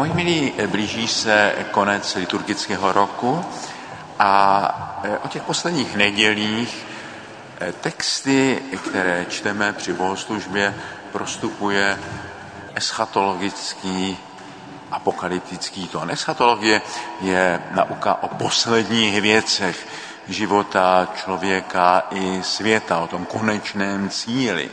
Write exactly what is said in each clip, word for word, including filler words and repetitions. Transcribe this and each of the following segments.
Moji milí, blíží se konec liturgického roku a o těch posledních nedělích texty, které čteme při bohoslužbě, prostupuje eschatologický, apokalyptický tón. Eschatologie je nauka o posledních věcech života člověka i světa, o tom konečném cíli.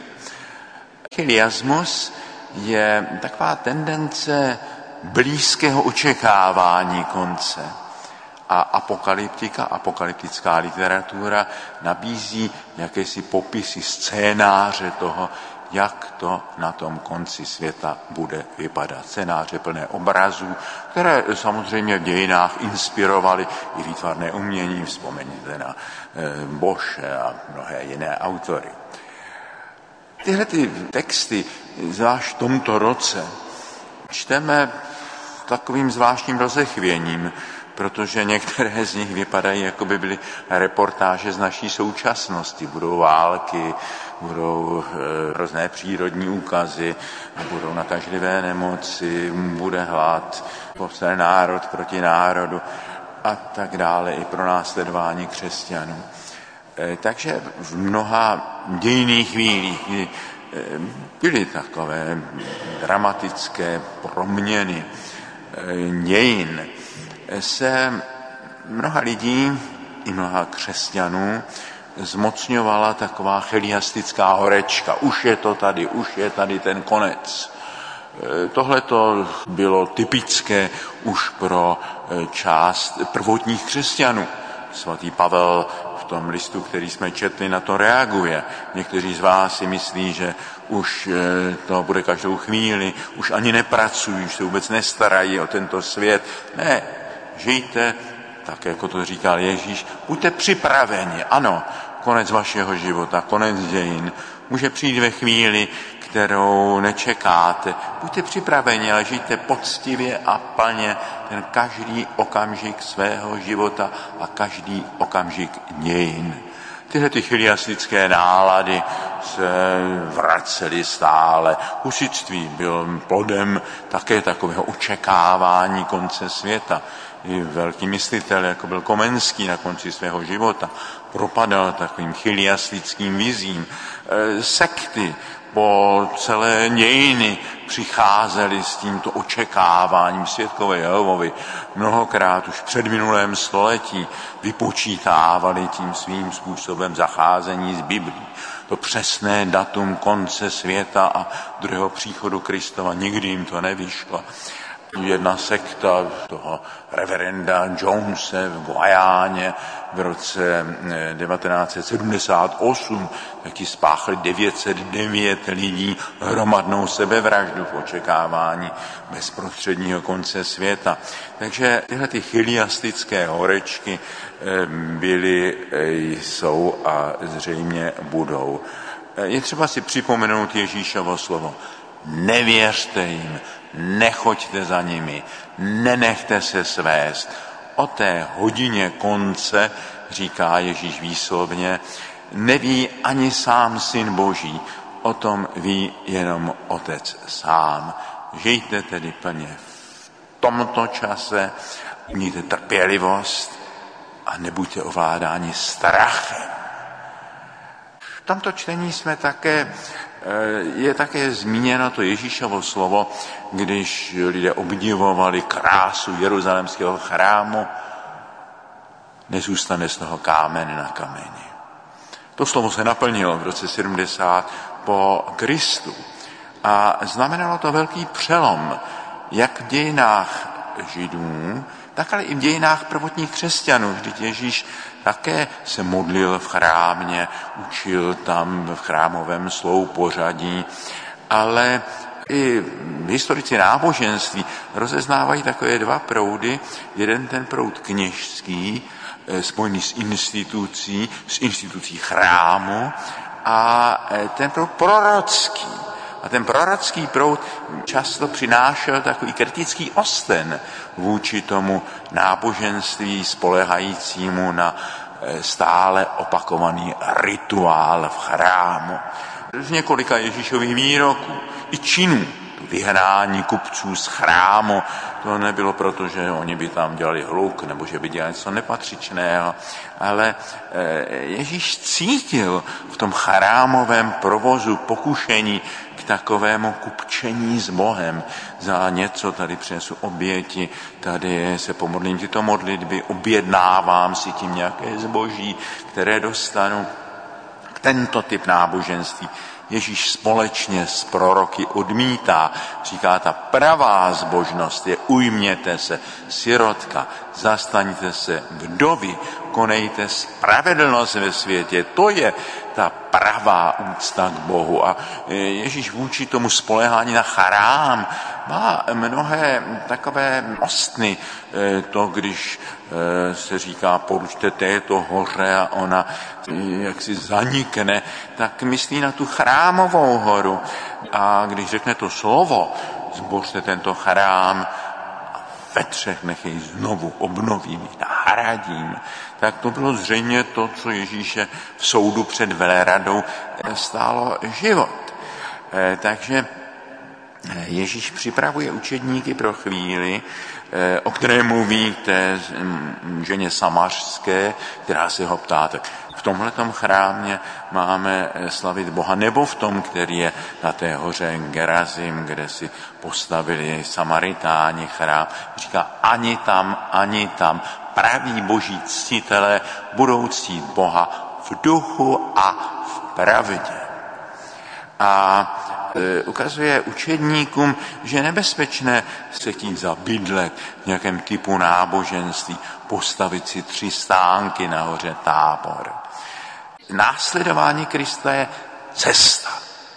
Chiliasmus je taková tendence blízkého očekávání konce. A apokalyptika, apokalyptická literatura nabízí jakési popisy, scénáře toho, jak to na tom konci světa bude vypadat. Scénáře plné obrazů, které samozřejmě v dějinách inspirovaly i výtvarné umění, vzpomeňte na Boše a mnohé jiné autory. Tyhle ty texty, zvlášť v tomto roce, čteme takovým zvláštním rozechvěním, protože některé z nich vypadají, jako by byly reportáže z naší současnosti. Budou války, budou e, různé přírodní úkazy, budou nakažlivé nemoci, bude hlad, povstane národ proti národu a tak dále, i pro následování křesťanů. E, takže v mnoha dějinných chvílích, kdy e, byly takové dramatické proměny e, dějin, se mnoha lidí i mnoha křesťanů zmocňovala taková chiliastická horečka. Už je to tady, už je tady ten konec. Tohle to bylo typické už pro část prvotních křesťanů. Svatý Pavel v tom listu, který jsme četli, na to reaguje. Někteří z vás si myslí, že už to bude každou chvíli, už ani nepracují, už se vůbec nestarají o tento svět. Ne, žijte, tak jako to říkal Ježíš, buďte připraveni. Ano, konec vašeho života, konec dějin může přijít ve chvíli, kterou nečekáte. Buďte připraveni, ale žijte poctivě a plně ten každý okamžik svého života a každý okamžik dějin. Tyhle ty chiliastické nálady se vracely stále. Husitství byl plodem také takového očekávání konce světa. I velký myslitel, jako byl Komenský na konci svého života, propadal takovým chiliastickým vizím. Sekty po celé dějiny přicházely s tímto očekáváním. Svědkové Jehovovi mnohokrát už v předminulém století vypočítávali tím svým způsobem zacházení s Biblí. To přesné datum konce světa a druhého příchodu Kristova, nikdy jim to nevyšlo. Jedna sekta toho reverenda Jonese v Guajáně v roce devatenáct set sedmdesát osm taky spáchli devět set devět lidí hromadnou sebevraždu v očekávání bezprostředního konce světa. Takže tyhle ty chiliastické horečky byly, jsou a zřejmě budou. Je třeba si připomenout Ježíšovo slovo. Nevěřte jim, nechoďte za nimi, nenechte se svést. O té hodině konce, říká Ježíš výslovně, neví ani sám Syn Boží, o tom ví jenom Otec sám. Žijte tedy plně v tomto čase, mějte trpělivost a nebuďte ovládáni strachem. V tomto čtení jsme také je také zmíněno to Ježíšovo slovo, když lidé obdivovali krásu jeruzalémského chrámu, nezůstane z toho kámen na kameni. To slovo se naplnilo v roce sedmdesát po Kristu a znamenalo to velký přelom, jak v dějinách Židů, tak ale i v dějinách prvotních křesťanů. Vždyť Ježíš také se modlil v chrámě, učil tam v chrámovém sloupořadí, ale i historici náboženství rozeznávají takové dva proudy. Jeden ten proud kněžský, spojený s institucí, s institucí chrámu, a ten proud prorocký. A ten prorocký proud často přinášel takový kritický osten vůči tomu náboženství spolehajícímu na stále opakovaný rituál v chrámu. Z několika Ježíšových výroků i činů to vyhnání kupců z chrámu, to nebylo proto, že oni by tam dělali hluk, nebo že by dělali něco nepatřičného, ale Ježíš cítil v tom chrámovém provozu pokušení k takovému kupčení s Bohem. Za něco tady přinesu oběti, tady se pomodlím tyto modlitby, objednávám si tím nějaké zboží, které dostanu. Tento typ náboženství Ježíš společně s proroky odmítá. Říká, ta pravá zbožnost je ujměte se sirotka, zastaňte se vdovy, konejte spravedlnost ve světě. To je ta pravá úcta k Bohu. A Ježíš vůči tomu spoléhání na chrám má mnohé takové mostny. To, když se říká, poručte této hoře a ona jak si zanikne, tak myslí na tu chrámovou horu. A když řekne to slovo, zbořte tento chrám, ve třech nechej znovu obnovím, nahradím, tak to bylo zřejmě to, co Ježíše v soudu před veleradou stálo život. Takže Ježíš připravuje učedníky pro chvíli, o které mluví té ženě samařské, která se ho ptá, tak v tomhletom chrámě máme slavit Boha, nebo v tom, který je na té hoře Gerazim, kde si postavili Samaritáni chrám. Říká, ani tam, ani tam. Praví boží ctitelé budou ctít Boha v duchu a v pravdě. A e, ukazuje učedníkům, že je nebezpečné se chtít zabydlet v nějakém typu náboženství, postavit si tři stánky nahoře Tábor. Následování Krista je cesta.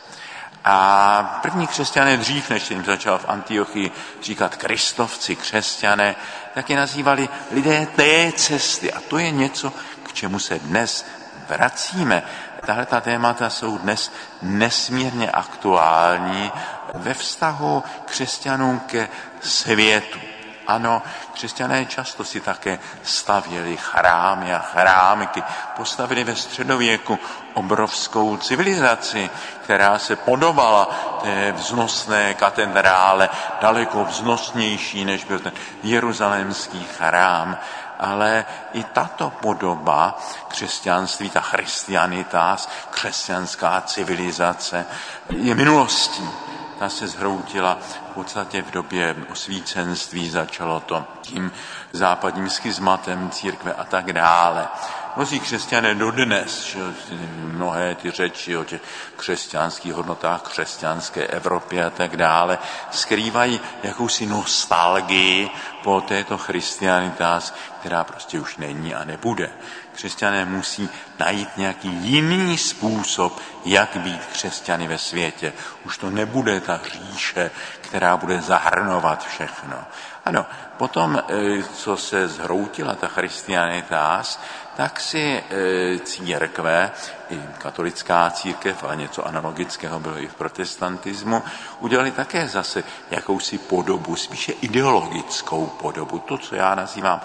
A první křesťané dřív, než jim začal v Antiochii říkat kristovci, křesťané, tak je nazývali lidé té cesty. A to je něco, k čemu se dnes vracíme. Tahle ta témata jsou dnes nesmírně aktuální ve vztahu křesťanům ke světu. Ano, křesťané často si také stavěli chrámy a chrámky, postavili ve středověku obrovskou civilizaci, která se podobala té vznosné katedrále, daleko vznosnější, než byl ten jeruzalémský chrám. Ale i tato podoba křesťanství, ta christianitas, křesťanská civilizace, je minulostí. Ta se zhroutila v podstatě v době osvícenství, začalo to tím západním schizmatem církve a tak dále. Mnozí křesťané dodnes, že mnohé ty řeči o těch křesťanských hodnotách, křesťanské Evropě a tak dále, skrývají jakousi nostalgii po této christianitas, která prostě už není a nebude. Křesťané musí najít nějaký jiný způsob, jak být křesťany ve světě. Už to nebude ta říše, která bude zahrnovat všechno. Ano, potom, co se zhroutila ta christianitas, tak si církve, i katolická církev, a něco analogického bylo i v protestantismu, udělali také zase jakousi podobu, spíše ideologickou podobu. To, co já nazývám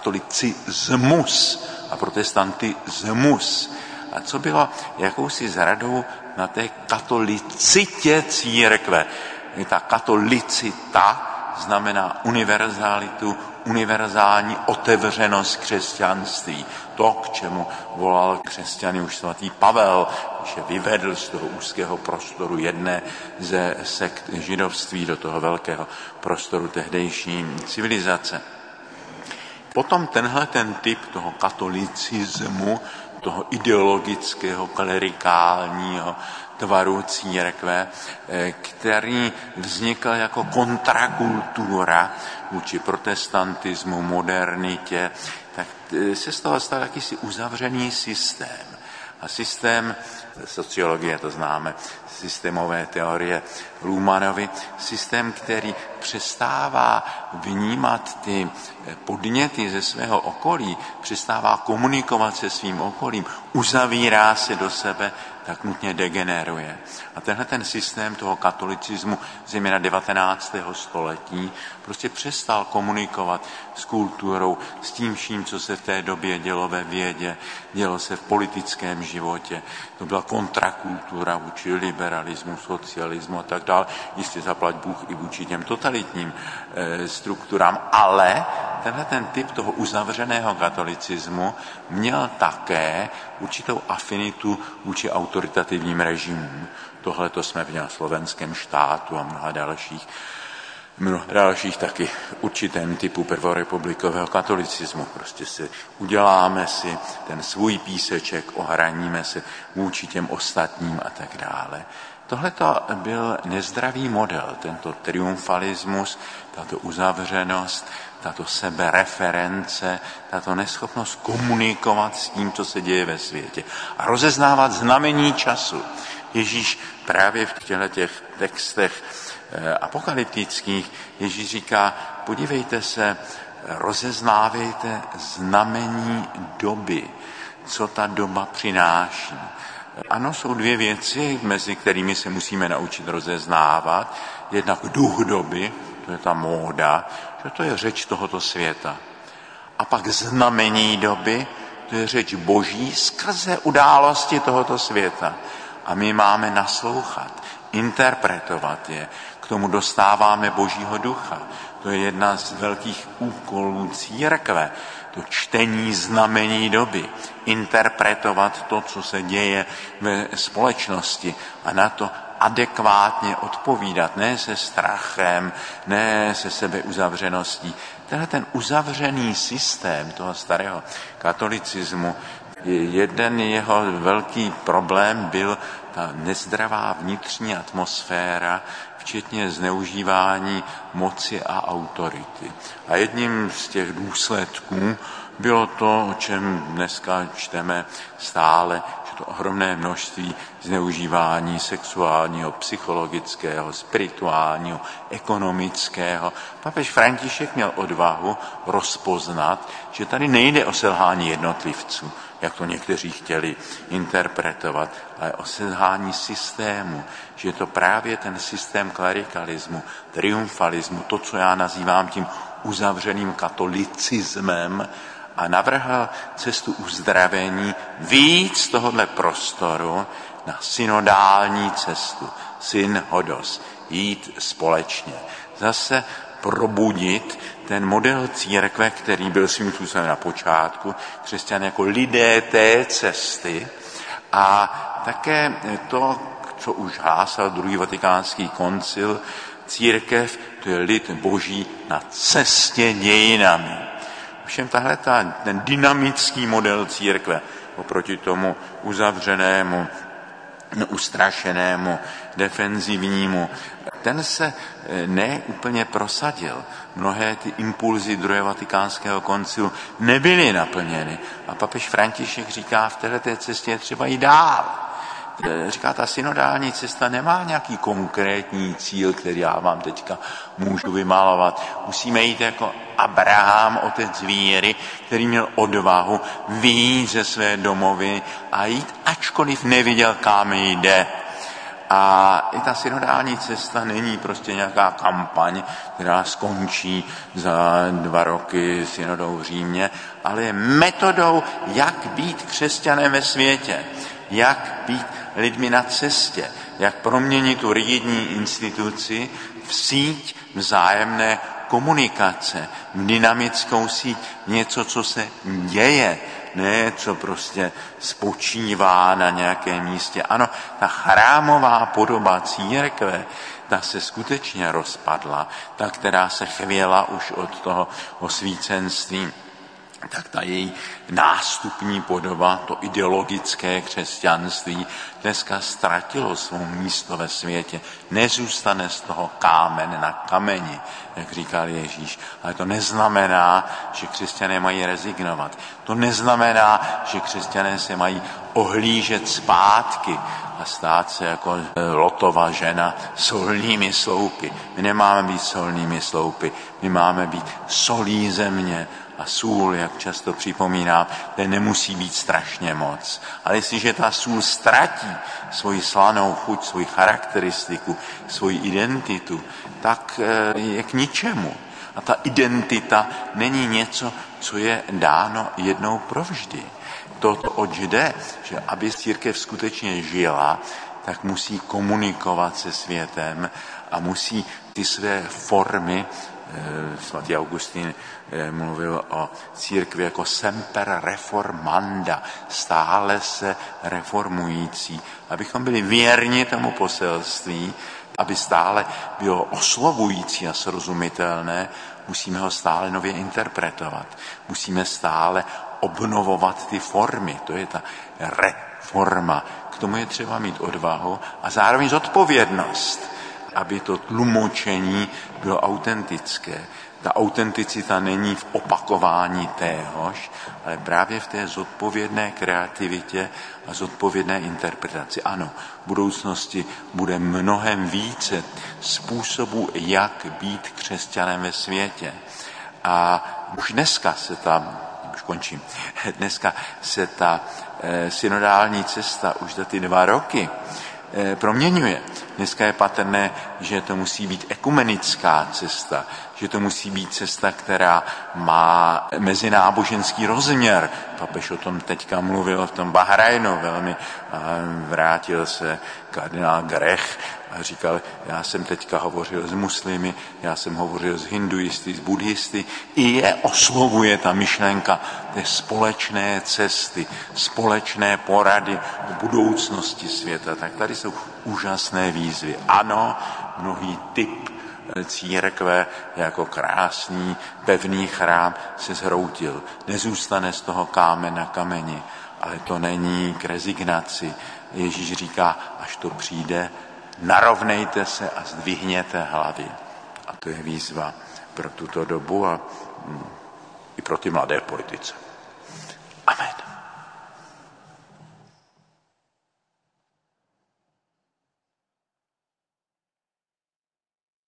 katolicismus a protestantismus. A co bylo jakousi zradou na té katolicitě církve. Ta katolicita znamená univerzalitu, univerzální otevřenost křesťanství. To, k čemu volal křesťany už svatý Pavel, když je vyvedl z toho úzkého prostoru jedné ze sekt židovství do toho velkého prostoru tehdejší civilizace. Potom tenhle ten typ toho katolicismu, toho ideologického, klerikálního tvaru církve, který vznikl jako kontrakultura vůči protestantismu, modernitě, tak se z toho stal jakýsi uzavřený systém. A systém sociologie, to známe, systémové teorie Luhmannovy, systém, který přestává vnímat ty podněty ze svého okolí, přestává komunikovat se svým okolím, uzavírá se do sebe, tak nutně degeneruje. A tenhle ten systém toho katolicismu, zejména devatenáctého století, prostě přestal komunikovat s kulturou, s tím vším, co se v té době dělo ve vědě, dělo se v politickém životě. To byla kontrakultura vůči liberalismu, socialismu a tak dále. Jistě zaplať Bůh i vůči těm totalitním e, strukturám, ale tenhle ten typ toho uzavřeného katolicismu měl také určitou afinitu vůči autoritativním režimům. Tohle to jsme v slovenském štátu a mnoha dalších, mnoha dalších taky určitém typu prvorepublikového katolicismu. Prostě si uděláme si ten svůj píseček, ohraníme se vůči těm ostatním a tak dále. Tohle to byl nezdravý model, tento triumfalismus, tato uzavřenost, tato sebereference, tato neschopnost komunikovat s tím, co se děje ve světě a rozeznávat znamení času. Ježíš právě v těchto těch textech apokalyptických, Ježíš říká, podívejte se, rozeznávejte znamení doby, co ta doba přináší. Ano, jsou dvě věci, mezi kterými se musíme naučit rozeznávat. Jednak duch doby, to je ta móda, že to je řeč tohoto světa. A pak znamení doby, to je řeč Boží skrze události tohoto světa. A my máme naslouchat, interpretovat je. K tomu dostáváme Božího ducha. To je jedna z velkých úkolů církve. To čtení znamení doby. Interpretovat to, co se děje ve společnosti a na to adekvátně odpovídat. Ne se strachem, ne se sebeuzavřeností. Tenhle ten uzavřený systém toho starého katolicismu, jeden jeho velký problém byl ta nezdravá vnitřní atmosféra, včetně zneužívání moci a autority. A jedním z těch důsledků bylo to, o čem dneska čteme stále, že to ohromné množství zneužívání sexuálního, psychologického, spirituálního, ekonomického. Papež František měl odvahu rozpoznat, že tady nejde o selhání jednotlivců, jak to někteří chtěli interpretovat, ale o selhání systému, že je to právě ten systém klerikalismu, triumfalismu, to, co já nazývám tím uzavřeným katolicismem, a navrhl cestu uzdravení víc tohohle prostoru na synodální cestu, synodos, jít společně. Zase probudit ten model církve, který byl svým způsobem na počátku, křesťan jako lidé té cesty, a také to, co už hlásal druhý vatikánský koncil, církev, to je lid Boží na cestě dějinami. Všem tahle ten dynamický model církve oproti tomu uzavřenému, ustrašenému, defenzivnímu, ten se ne úplně prosadil. Mnohé ty impulzy druhého vatikánského koncilu nebyly naplněny. A papež František říká, v této cestě je třeba jít dál. Říká, ta synodální cesta nemá nějaký konkrétní cíl, který já vám teďka můžu vymalovat. Musíme jít jako Abraham, otec víry, který měl odvahu vyjít ze své domovy a jít, ačkoliv neviděl, kam jde. A i ta synodální cesta není prostě nějaká kampaň, která skončí za dva roky synodou v Římě, ale je metodou, jak být křesťanem ve světě, jak být lidmi na cestě, jak proměnit tu rigidní instituci v síť vzájemné komunikace, v dynamickou síť, něco, co se děje, ne co prostě spočívá na nějakém místě. Ano, ta chrámová podoba církve, ta se skutečně rozpadla, ta, která se chvěla už od toho osvícenství, tak ta její nástupní podoba, to ideologické křesťanství, dneska ztratilo svou místo ve světě. Nezůstane z toho kámen na kameni, jak říkal Ježíš. Ale to neznamená, že křesťané mají rezignovat. To neznamená, že křesťané se mají ohlížet zpátky a stát se jako Lotova žena solnými sloupy. My nemáme být solnými sloupy, my máme být solí země a sůl, jak často připomínám, to nemusí být strašně moc. Ale jestliže ta sůl ztratí svoji slanou chuť, svoji charakteristiku, svoji identitu, tak je k ničemu. A ta identita není něco, co je dáno jednou provždy. To, oč jde, že aby církev skutečně žila, tak musí komunikovat se světem a musí ty své formy, svatý Augustín mluvil o církvi jako semper reformanda, stále se reformující, abychom byli věrni tomu poselství, aby stále bylo oslovující a srozumitelné, musíme ho stále nově interpretovat. Musíme stále obnovovat ty formy, to je ta reforma. K tomu je třeba mít odvahu a zároveň zodpovědnost, aby to tlumočení bylo autentické. Ta autenticita není v opakování téhož, ale právě v té zodpovědné kreativitě a zodpovědné interpretaci. Ano, v budoucnosti bude mnohem více způsobů, jak být křesťanem ve světě. A už dneska se ta, už končím, dneska se ta eh, synodální cesta už za ty dva roky eh, proměňuje. Dneska je patrné, že to musí být ekumenická cesta, že to musí být cesta, která má mezináboženský rozměr. Papež o tom teďka mluvil v tom Bahrajnu velmi. Vrátil se kardinál Grech a říkal, já jsem teďka hovořil s muslimy, já jsem hovořil s hinduisty, s buddhisty. I je oslovuje ta myšlenka té společné cesty, společné porady o budoucnosti světa. Tak tady jsou úžasné výzvy. Ano, mnohý typ církve jako krásný, pevný chrám se zhroutil. Nezůstane z toho kámen na kameni, ale to není k rezignaci. Ježíš říká, až to přijde, narovnejte se a zdvihněte hlavy. A to je výzva pro tuto dobu a i pro ty mladé politice.